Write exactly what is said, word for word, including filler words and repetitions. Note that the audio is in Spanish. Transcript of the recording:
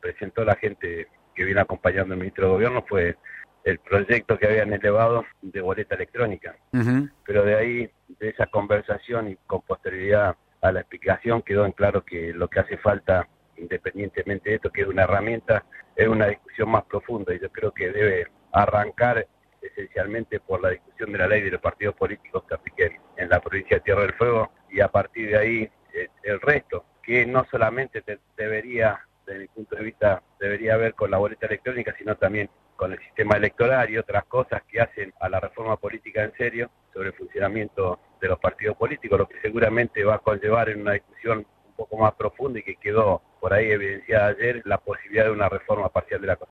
presentó la gente que viene acompañando al ministro de Gobierno fue el proyecto que habían elevado de boleta electrónica. Uh-huh. Pero de ahí, de esa conversación y con posterioridad a la explicación, quedó en claro que lo que hace falta, independientemente de esto, que es una herramienta, es una discusión más profunda, y yo creo que debe arrancar esencialmente por la discusión de la ley de los partidos políticos que apliquen en la provincia de Tierra del Fuego, y a partir de ahí eh, el resto, que no solamente te, debería, desde mi punto de vista, debería ver con la boleta electrónica, sino también con el sistema electoral y otras cosas que hacen a la reforma política en serio sobre el funcionamiento de los partidos políticos, lo que seguramente va a conllevar en una discusión un poco más profunda y que quedó por ahí evidenciada ayer la posibilidad de una reforma parcial de la Constitución.